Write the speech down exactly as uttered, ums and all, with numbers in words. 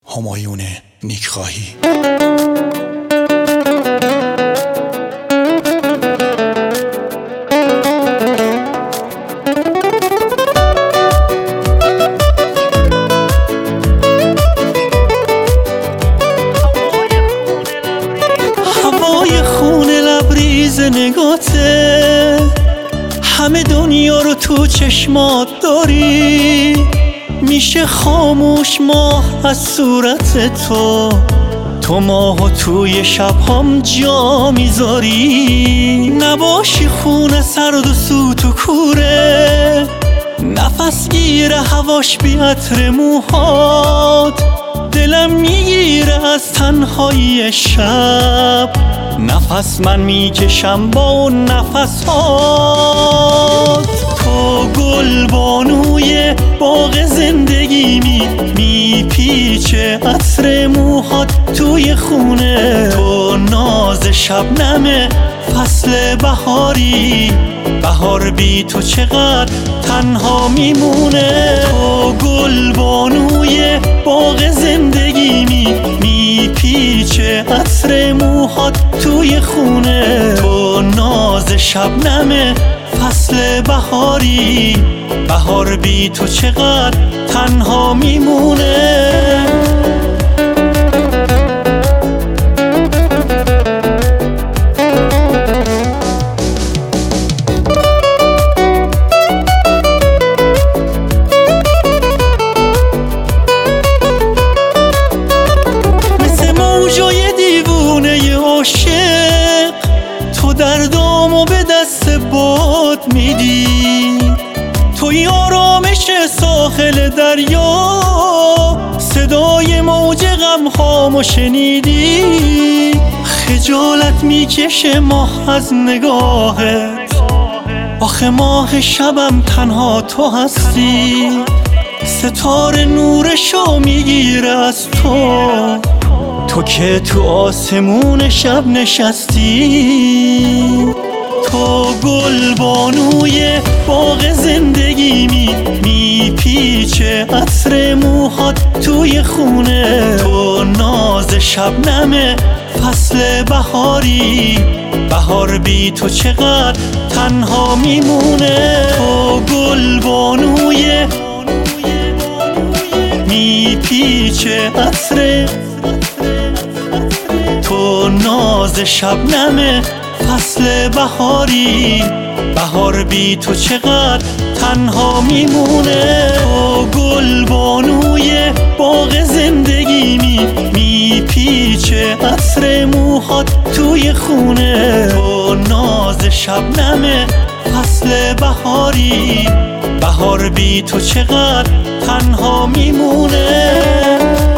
همایون نیکخواهی. هوای خون لبریز نگاته، همه دنیا رو تو چشمات داری. میشه خاموش ماه از صورت تو، تو ماهو توی شبهام جا میذاری. نباشی خونه سرد و سوت و کوره، نفس گیره هواش بی عطر موهات. دلم میگیره از تنهایی شب، نفس من میکشم با اون نفس هات. تو گل بانوی باغ زندگیمی، میپیچه عطر موهات توی خونه. تو ناز شبنم فصل بهاری، بهار بی تو چقدر تنها میمونه. تو گل بانوی باغ زندگیمی، میپیچه عطر موهات توی خونه. تو ناز شبنم فصل بهاری، بهار بی تو چقدر تنها میمونه. عاشق تو دردامو به دست باد میدی، توی آرامش ساحل دریا صدای موج غمهامو شنیدی. خجالت میکشه ماه از نگاهت، آخه ماه شبم تنها تو هستی. ستاره نورشو میگیره از تو، تو که تو آسمون شب نشستی. تو گل بانوی باغ زندگیمی، میپیچه عطر موهات توی خونه. تو ناز شبنم فصل بهاری، بهار بی تو چقدر تنها میمونه. تو گل بانوی میپیچه عطر، تو ناز شبنم فصل بهاری، بهار بی تو چقدر تنها میمونه. تو گل بانوی باغ زندگیمی، میپیچه عطر موهات توی خونه. تو ناز شبنم فصل بهاری، بهار بی تو چقدر تنها میمونه.